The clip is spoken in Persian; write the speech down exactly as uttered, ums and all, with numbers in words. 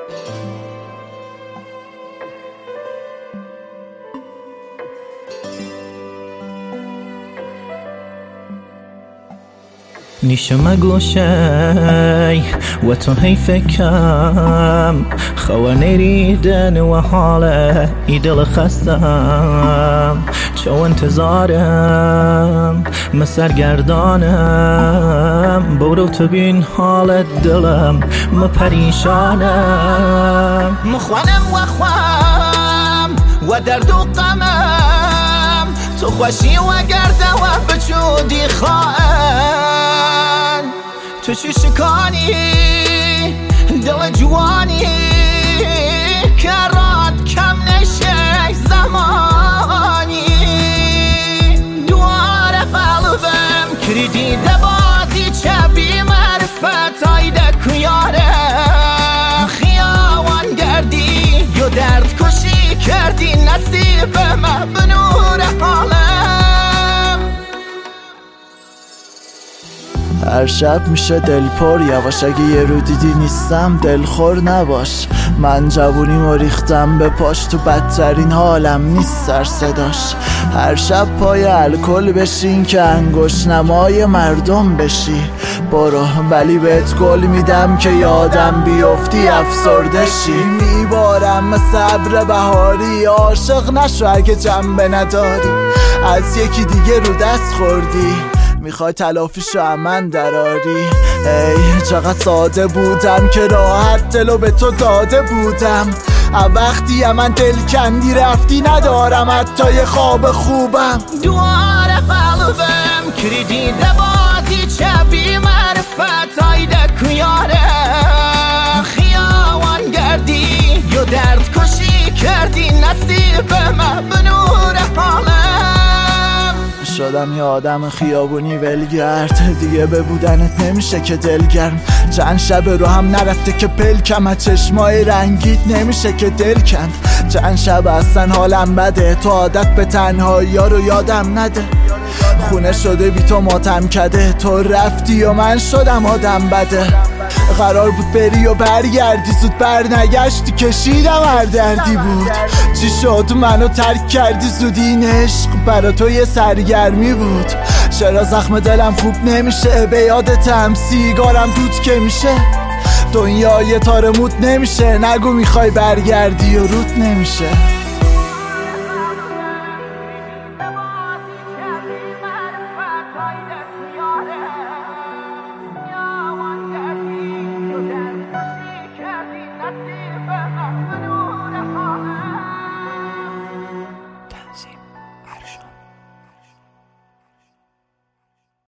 نیشم گوشی و تو حیف کم خوا نریدن و حاله ای دل خستم چو انتظارم مسرگردانم برو تو بین حالت دلم ما پریشانم مخوانم و خوام و درد و غمم تو خوشی و گرده و بچودی خواهم تو چی شکانی دل جوانی کرات کم نشه زمانی دوار قلبم کردی دبازی چه بی معرفت آیده کیارم خیاوان گردی یا درد کشی کردی نصیب من به نور حالم هر شب میشه دل پر یواش اگه یه رو دیدی نیستم دلخور نباش من جوونیمو ریختم به پاش تو بدترین حالم نیست سر صداش هر شب پای الکل بشین که انگشت نمای مردم بشی برو ولی بهت گل میدم که یادم بیفتی افسرده شی میبارم صبر بهاری عاشق نشو اگه جنبه نداری از یکی دیگه رو دست خوردی میخوای تلافیشو امن دراری ای چقدر ساده بودم که راحت دلو به تو داده بودم وقتی من دل کندی رفتی ندارم حتی یه خواب خوبم دوار قلبم کردی دبازی چه بی معرفت آیده کیارم خیاوان گردی یا درد کشی کردی نصیب من به نور حالم شدم یه آدم خیابونی ولگرد دیگه به بودنت نمیشه که دلگرم چند شب رو هم نرفته که پلکم از چشمای رنگیت نمیشه که دل کند چند شب اصلا حالم بده تو عادت به تنهایی ها رو یادم نده خونه شده بی تو ماتم کده تو رفتی و من شدم آدم بده قرار بود بری و برگردی زود بر نگشتی کشیدم هر دردی بود چی شد منو ترک کردی زودی این عشق برا تو یه سرگرمی بود چرا زخم دلم خوب نمیشه به یادتم سیگارم دود که میشه دنیا یه تار موت نمیشه نگو میخوای برگردی و روت نمیشه